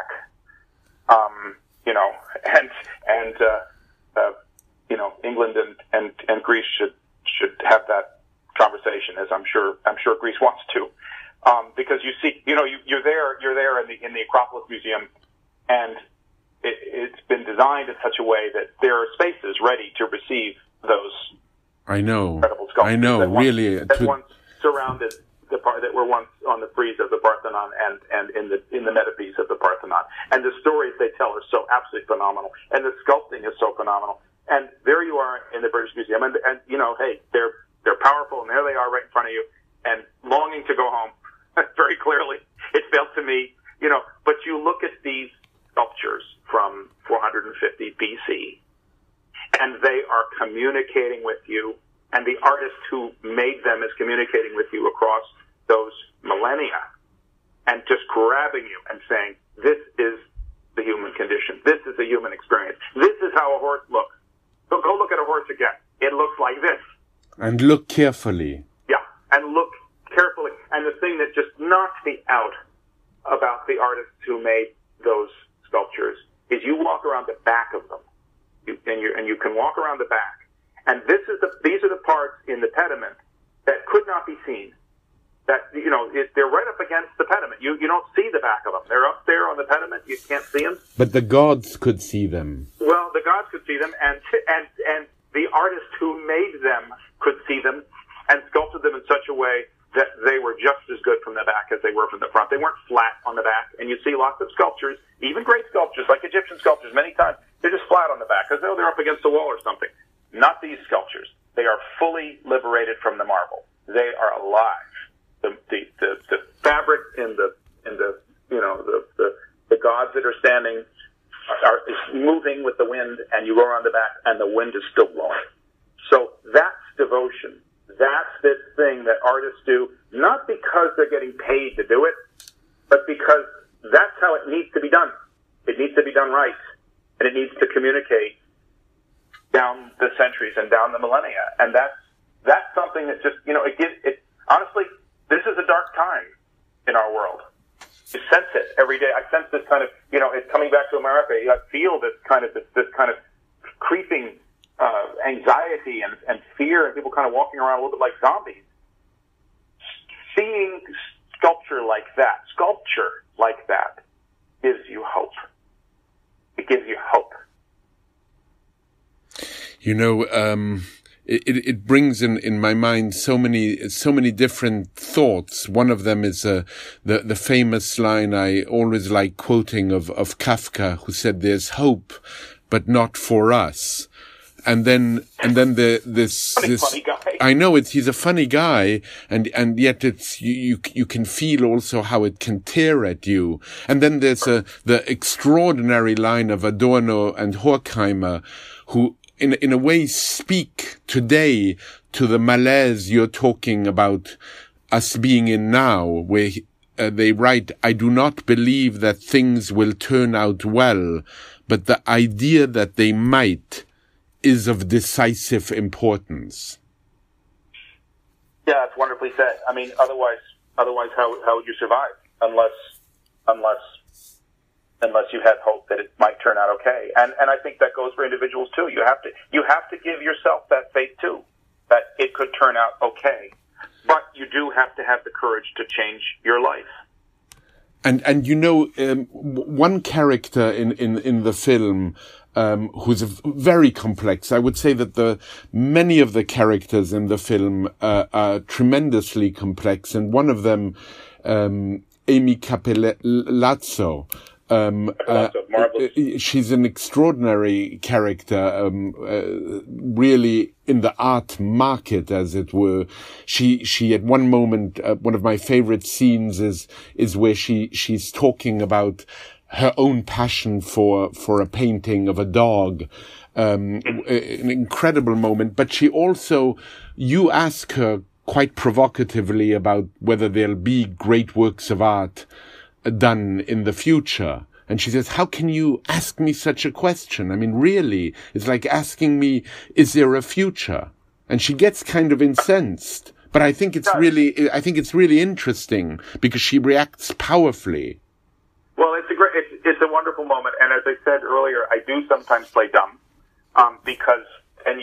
England and Greece should have that conversation, as I'm sure Greece wants to, because you see, you're there in the Acropolis Museum, and it's been designed in such a way that there are spaces ready to receive those. I know. Incredible sculptures. I know. That once surrounded that were once on the frieze of the Parthenon and in the metapiece of the Parthenon. And the stories they tell are so absolutely phenomenal. And the sculpting is so phenomenal. And there you are in the British Museum, and hey, they're powerful, and there they are right in front of you, and longing to go home. Very clearly, it felt to me, but you look at these sculptures from 450 BC, and they are communicating with you, and the artist who made them is communicating with you across those millennia, and just grabbing you and saying, this is the human condition. This is the human experience. This is how a horse looks. So go look at a horse again. It looks like this. And look carefully. Yeah, and look carefully. And the thing that just knocks me out about the artists who made those sculptures is you walk around the back of them, and you can walk around the back, and these are the parts in the pediment that could not be seen. That they're right up against the pediment. You don't see the back of them. They're up there on the pediment. You can't see them. But the gods could see them. Well, the gods could see them, and the artist who made them could see them and sculpted them in such a way that they were just as good from the back as they were from the front. They weren't flat on the back. And you see lots of sculptures, even great sculptures like Egyptian sculptures, many times they're just flat on the back because they're up against the wall or something. Not these sculptures. They are fully liberated from the marble. They are alive. The fabric and the gods that are standing is moving with the wind, and you go around the back, and the wind is still blowing. So that's devotion. That's this thing that artists do, not because they're getting paid to do it, but because that's how it needs to be done. It needs to be done right, and it needs to communicate down the centuries and down the millennia. And that's something that just honestly, this is a dark time in our world. You sense it every day. I sense this kind of, it's coming back to America. I feel this kind of creeping anxiety and fear, and people kind of walking around a little bit like zombies. Seeing sculpture like that gives you hope. It gives you hope. It brings in my mind so many different thoughts. One of them is the famous line I always like quoting of Kafka, who said, "There's hope, but not for us." And then this funny guy. I know he's a funny guy, and yet it's you can feel also how it can tear at you. And then there's the extraordinary line of Adorno and Horkheimer, who in a way speak today to the malaise you're talking about us being in now, where they write, "I do not believe that things will turn out well, but the idea that they might is of decisive importance." Yeah, it's wonderfully said. I mean, otherwise, how would you survive? Unless you had hope that it might turn out okay. And I think that goes for individuals too. You have to give yourself that faith too, that it could turn out okay. But you do have to have the courage to change your life. And one character in the film, who's very complex. I would say that many of the characters in the film are tremendously complex, and one of them, Amy Cappellazzo, She's an extraordinary character, really in the art market, as it were. She at one moment, one of my favorite scenes is where she's talking about her own passion for a painting of a dog. An incredible moment, but you ask her quite provocatively about whether there'll be great works of art done in the future. And she says, how can you ask me such a question? I mean, really, it's like asking me, is there a future? And she gets kind of incensed, but I think it's really interesting because she reacts powerfully. Well, it's a wonderful moment. And as I said earlier, I do sometimes play dumb, because, and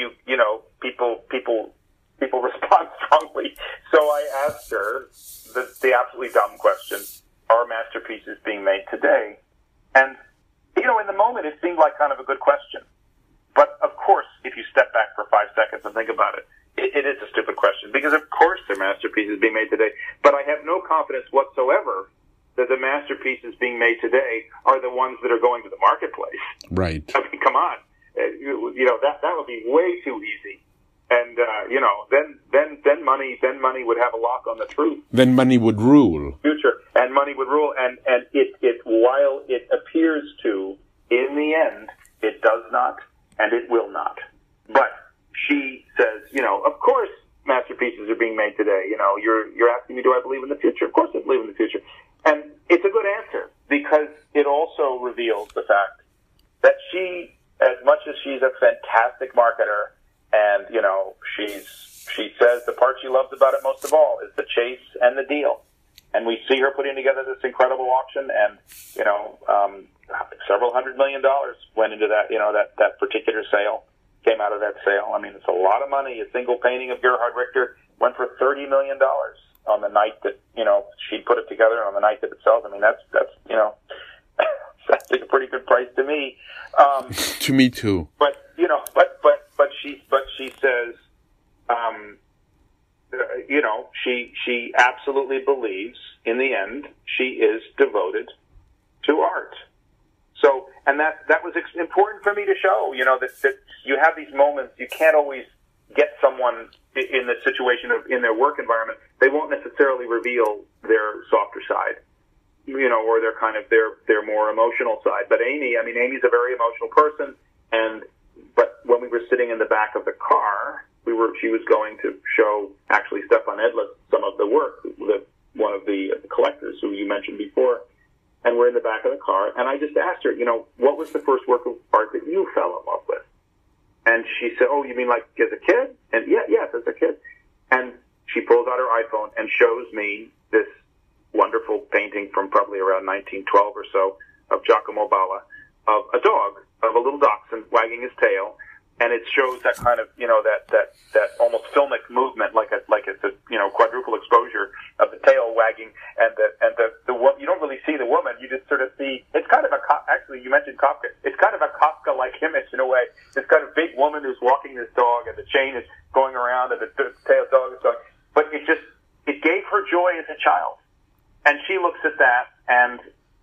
people respond strongly. So I asked her the absolutely dumb question, are masterpieces being made today? And, in the moment, it seemed like kind of a good question. But, of course, if you step back for 5 seconds and think about it, it is a stupid question. Because, of course, there are masterpieces being made today. But I have no confidence whatsoever that the masterpieces being made today are the ones that are going to the marketplace. Right. I mean, come on. That would be way too easy. And, then money would have a lock on the truth. Then money would rule. Future. And money would rule. And it while it appears to, in the end, it does not, and it will not. But she says, of course masterpieces are being made today. You're asking me, do I believe in the future? Of course I believe in the future. And it's a good answer because it also reveals the fact that she, as much as she's a fantastic marketer, and, she says the part she loves about it most of all is the chase and the deal. And we see her putting together this incredible auction, and, several $100 million went into that, that particular sale, came out of that sale. I mean, it's a lot of money. A single painting of Gerhard Richter went for $30 million on the night that, she put it together, and on the night that it sells. I mean, that's that's a pretty good price to me. To me too. But, but she says, she absolutely believes in the end she is devoted to art. So, and that was important for me to show, that you have these moments, you can't always get someone in the situation in their work environment. They won't necessarily reveal their softer side, or their kind of their more emotional side. But Amy's a very emotional person, but when we were sitting in the back of the car, she was going to show actually Stefan Edler some of the work, one of the collectors who you mentioned before, and we're in the back of the car, and I just asked her, what was the first work of art that you fell in love with? And she said, oh, you mean like as a kid? And yes, as a kid. And she pulls out her iPhone and shows me this wonderful painting from probably around 1912 or so of Giacomo Balla of a dog, of a little dachshund wagging his tail. And it shows that kind of, that almost filmic movement, like it's a, quadruple exposure of the tail wagging, and the you don't really see the woman, you just sort of see, it's kind of actually, you mentioned Kafka, it's kind of a Kafka-like image in a way. This kind of big woman who's walking this dog, and the chain is going around, and the tail dog is going, but it gave her joy as a child. And she looks at that, and,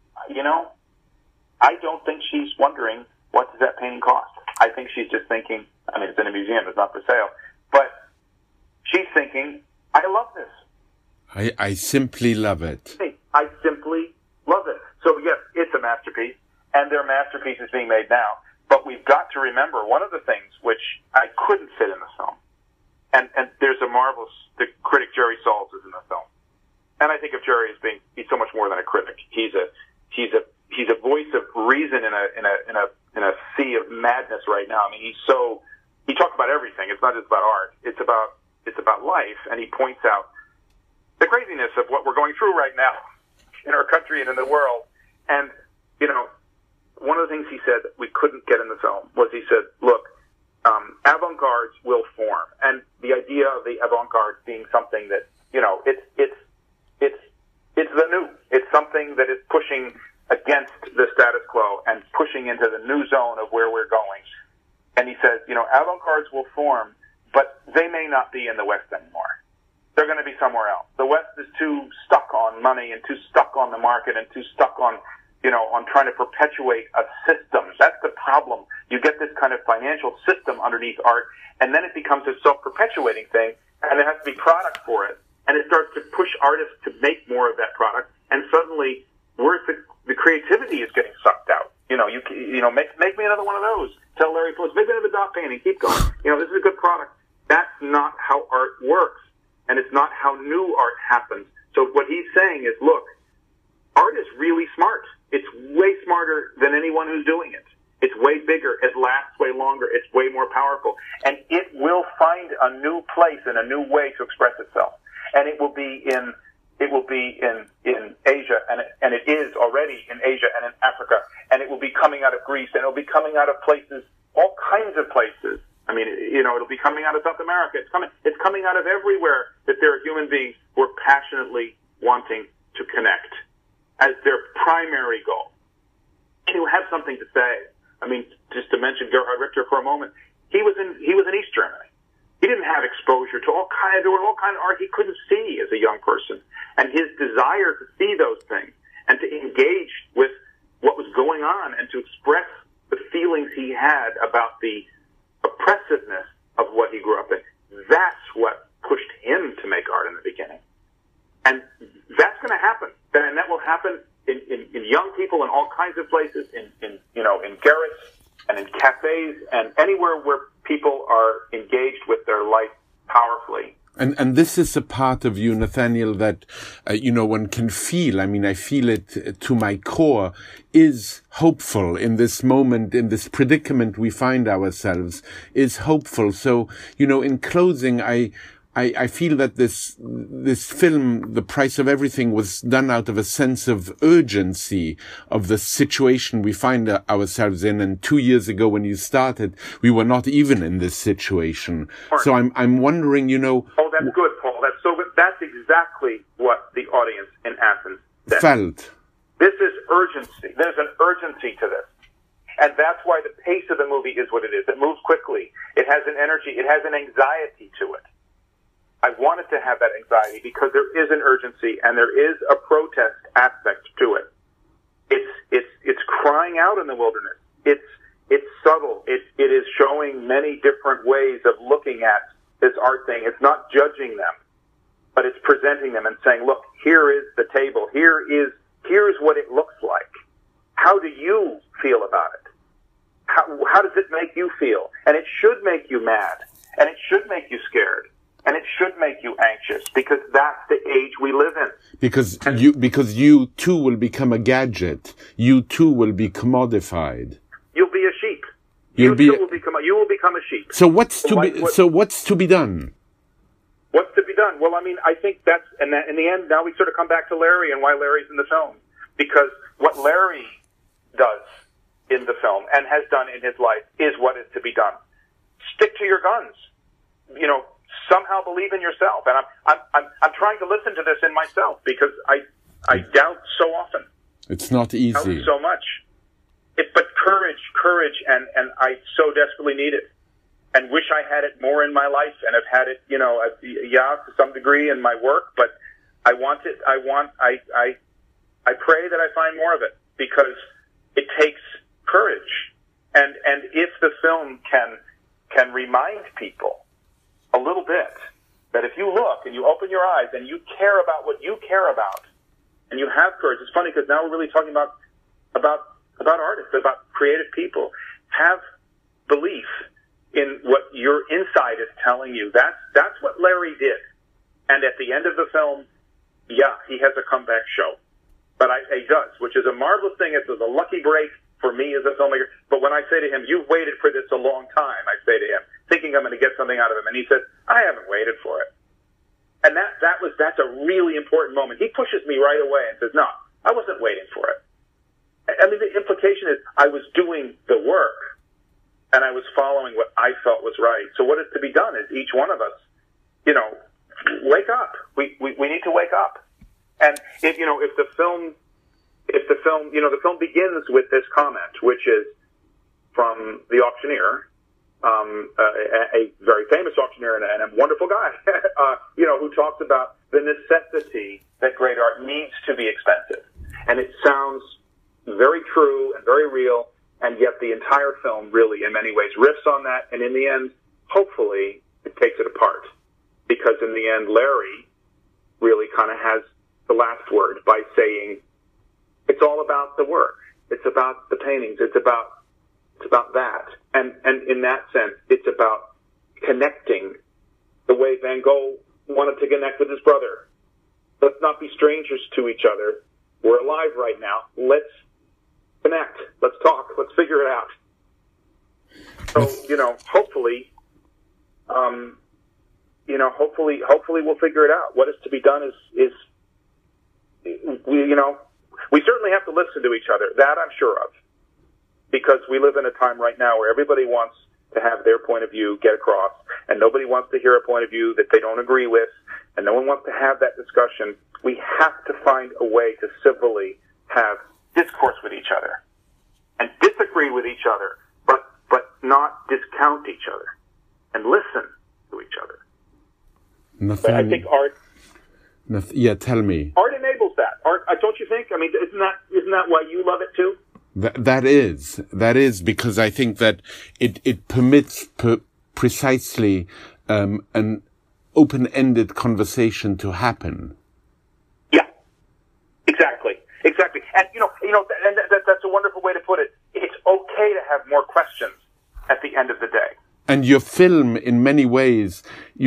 I don't think she's wondering, what does that painting cost? I think she's just thinking, it's in a museum, it's not for sale, but she's thinking, I love this. I simply love it. I simply love it. So yes, it's a masterpiece, and there are masterpieces being made now, but we've got to remember one of the things which I couldn't fit in the film, and there's a marvelous, the critic Jerry Saltz is in the film, and I think of Jerry as he's so much more than a critic. He's a voice of reason in a sea of madness right now. He talks about everything. It's not just about art. It's about life, and he points out the craziness of what we're going through right now in our country and in the world. And, one of the things he said that we couldn't get in the film was he said, look, avant-gardes will form. And the idea of the avant-garde being something that, it's the new. It's something that is pushing against the status quo and pushing into the new zone of where we're going. And he says, avant-gardes will form, but they may not be in the West anymore. They're going to be somewhere else. The West is too stuck on money and too stuck on the market and too stuck on on trying to perpetuate a system. That's the problem. You get this kind of financial system underneath art, and then it becomes a self-perpetuating thing, and there has to be product for it, and it starts to push artists to make more of that product, and suddenly where's the creativity is getting sucked out. Make me another one of those. Tell Larry Phillips, make me another dot painting. Keep going. This is a good product. That's not how art works, and it's not how new art happens. So what he's saying is, look, art is really smart. It's way smarter than anyone who's doing it. It's way bigger. It lasts way longer. It's way more powerful. And it will find a new place and a new way to express itself. And it will be in Asia, and it is already in Asia and in Africa, and it will be coming out of Greece, and it'll be coming out of places, all kinds of places. I mean, it'll be coming out of South America. It's coming out of everywhere that there are human beings who are passionately wanting to connect as their primary goal. And who have something to say. I mean, just to mention Gerhard Richter for a moment, he was in East Germany. He didn't have exposure to there were all kind of art he couldn't see as a young person. And his desire to see those things and to engage with what was going on and to express the feelings he had about the oppressiveness of what he grew up in, that's what pushed him to make art in the beginning. And that's going to happen. And that will happen in young people in all kinds of places, in garrets and in cafes and anywhere where people are engaged with their life powerfully. And this is a part of you, Nathaniel, that, one can feel. I mean, I feel it to my core, is hopeful in this moment, in this predicament we find ourselves, is hopeful. So, in closing, I feel that this film, The Price of Everything, was done out of a sense of urgency of the situation we find ourselves in. And 2 years ago, when you started, we were not even in this situation. Right. So I'm wondering, Oh, that's good, Paul. That's so good. That's exactly what the audience in Athens felt. This is urgency. There's an urgency to this. And that's why the pace of the movie is what it is. It moves quickly. It has an energy. It has an anxiety to it. I wanted to have that anxiety because there is an urgency and there is a protest aspect to it. It's crying out in the wilderness. It's subtle. It is showing many different ways of looking at this art thing. It's not judging them, but it's presenting them and saying, look, here is the table. Here's what it looks like. How do you feel about it? How does it make you feel? And it should make you mad. And it should make you scared. And it should make you anxious because that's the age we live in. Because you too will become a gadget. You too will be commodified. You'll be a sheep. You will become a sheep. So what's to be done? What's to be done? Well, I mean, I think in the end, now we sort of come back to Larry and why Larry's in the film. Because what Larry does in the film and has done in his life is what is to be done. Stick to your guns. Somehow believe in yourself. And I'm trying to listen to this in myself because I doubt so often. It's not easy. Doubt so much. But courage, and I so desperately need it. And wish I had it more in my life and have had it, to some degree in my work, but I want it. I pray that I find more of it because it takes courage. And if the film can remind people a little bit that if you look and you open your eyes and you care about what you care about and you have courage, it's funny because now we're really talking about artists, about creative people. Have belief in what your inside is telling you. That's what Larry did. And at the end of the film, yeah, he has a comeback show. But he does, which is a marvelous thing. It's a lucky break for me as a filmmaker. But when I say to him, you've waited for this a long time, I say to him, thinking I'm going to get something out of him. And he says, I haven't waited for it. And that's a really important moment. He pushes me right away and says, no, I wasn't waiting for it. I mean, the implication is I was doing the work and I was following what I felt was right. So what is to be done is each one of us, wake up. We need to wake up. And if the film, the film begins with this comment, which is from the auctioneer, a very famous auctioneer and a wonderful guy, who talks about the necessity that great art needs to be expensive. And it sounds very true and very real, and yet the entire film really, in many ways, riffs on that, and in the end, hopefully, it takes it apart. Because in the end, Larry really kind of has the last word by saying, it's all about the work. It's about the paintings. It's about that. And in that sense, it's about connecting the way Van Gogh wanted to connect with his brother. Let's not be strangers to each other. We're alive right now. Let's connect. Let's talk. Let's figure it out. So, hopefully, hopefully we'll figure it out. What is to be done is we certainly have to listen to each other. That I'm sure of. Because we live in a time right now where everybody wants to have their point of view get across, and nobody wants to hear a point of view that they don't agree with, and no one wants to have that discussion. We have to find a way to civilly have discourse with each other and disagree with each other, but not discount each other and listen to each other. But I think art. Tell me. Art enables that. Art, don't you think? I mean, isn't that why you love it too? That is because I think that it permits precisely an open-ended conversation to happen. Yeah, exactly. And and that's a wonderful way to put it. It's okay to have more questions at the end of the day. And your film, in many ways,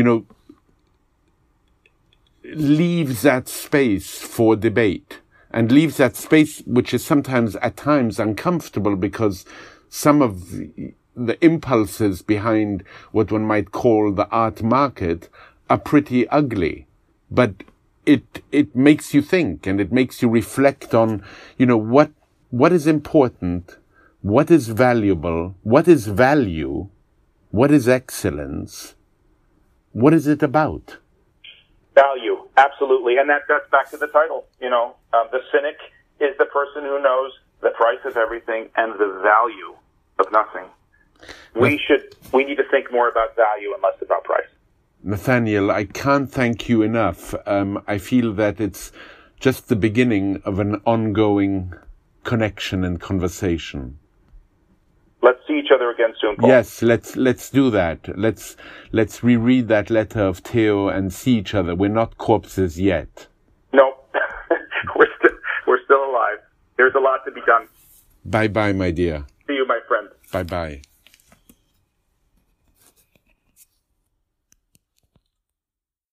leaves that space for debate. And leaves that space, which is sometimes, at times, uncomfortable because some of the impulses behind what one might call the art market are pretty ugly. But it makes you think, and it makes you reflect on, what is important, what is valuable, what is value, what is excellence, what is it about? Value, absolutely, and that's back to the title. The cynic is the person who knows the price of everything and the value of nothing. We need to think more about value and less about price. Nathaniel, I can't thank you enough. I feel that it's just the beginning of an ongoing connection and conversation. Let's see each other again soon, Paul. Yes, let's do that. Let's reread that letter of Theo and see each other. We're not corpses yet. No, we're still alive. There's a lot to be done. Bye-bye, my dear. See you, my friend. Bye-bye.